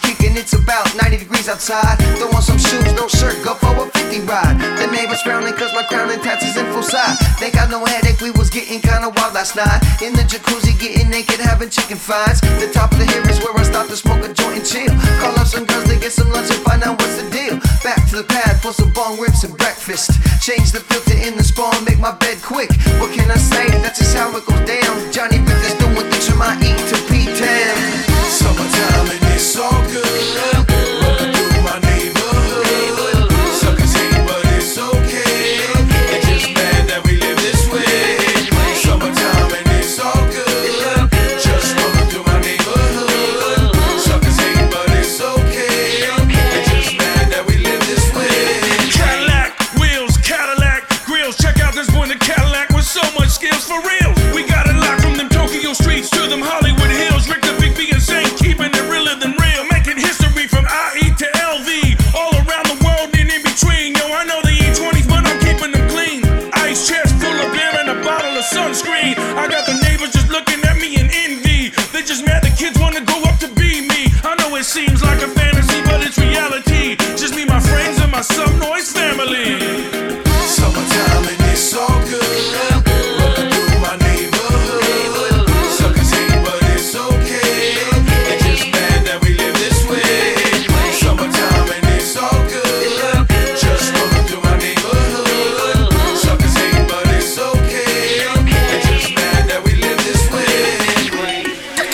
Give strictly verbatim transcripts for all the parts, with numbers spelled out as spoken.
kicking, it's about ninety degrees outside. Throw on some shoes, no shirt, go for a fifty ride. The neighbors frowning cause my crown and tats is in full side. They got no headache, we was getting kinda wild last night. In the jacuzzi, getting naked, having chicken fights. The top of the hill is where I start to smoke a joint and chill. Call up some girls to get some lunch and find out what's the deal. Back to the pad for some bong rips and breakfast. Change the filter in the spawn, make my bed quick. What can I say? That's just how it goes down. Johnny Victor's doing things from I E to P-Town. Summertime and it's all good. Rolling through my neighborhood. Suckers hate, but it's okay. It's just bad that we live this way. Summertime and it's all good. Just rolling through my neighborhood. Suckers hate, but it's okay. It's just bad that we live this way. Cadillac wheels, Cadillac grills. Check out this boy in the Cadillac with so much skills for real. We got it locked from them Tokyo streets to them Hollywood hills. Rick the Big B insane, keeping it realer than real. Making history from I E to L V. All around the world and in between. Yo, I know the E twenties, but I'm keeping them clean. Ice chest full of beer and a bottle of sunscreen. I got the neighbors just looking at me in envy. They just mad the kids wanna go up to be me. I know it seems like a fantasy, but it's reality. Just me, my friends, and my Sub Noise family. Summertime and it's all good. Rolling through my neighborhood. Suckers hate, but it's okay. It's just bad that we live this way. Summertime and it's all good. Just rolling through my neighborhood. Suckers hate, but it's okay. It's just bad that we live this way.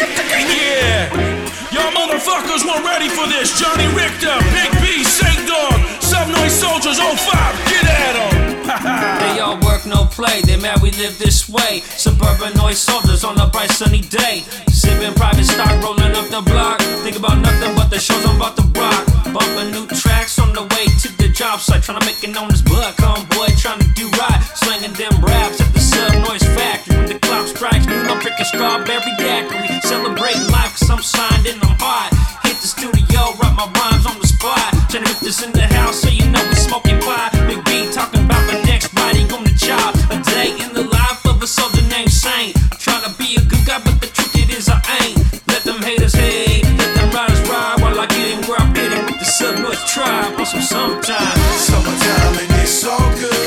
Yeah, y'all motherfuckers weren't ready for this. Johnny Richter, Big B, Saint Dog, Sub Noise Soldiers, oh five, get at 'em. They all work, no play, they mad we live this way. Suburban noise soldiers on a bright sunny day. Sipping private stock, rolling up the block. Think about nothing but the shows I'm about to rock. Bumping new tracks on the way to the job site. Tryna make it known as Blood Convoy, trying to do right. Slinging them raps at the Sub Noise Factory. When the clock strikes, noon I'm drinking strawberry daiquiri. Celebrating life cause I'm signed and I'm hot. Hit the studio, write my rhymes on the spot. Jenny Richter's in the house, so you know we smoking pot. Big B talking about the next body on the job. A day in the life of a soldier named Saint. Trying to be a good guy, but the truth it is I ain't. Let them haters hate, let them riders ride. While I get in where I'm getting with the Sub Noise tribe on some summertime. Summertime and it's all good.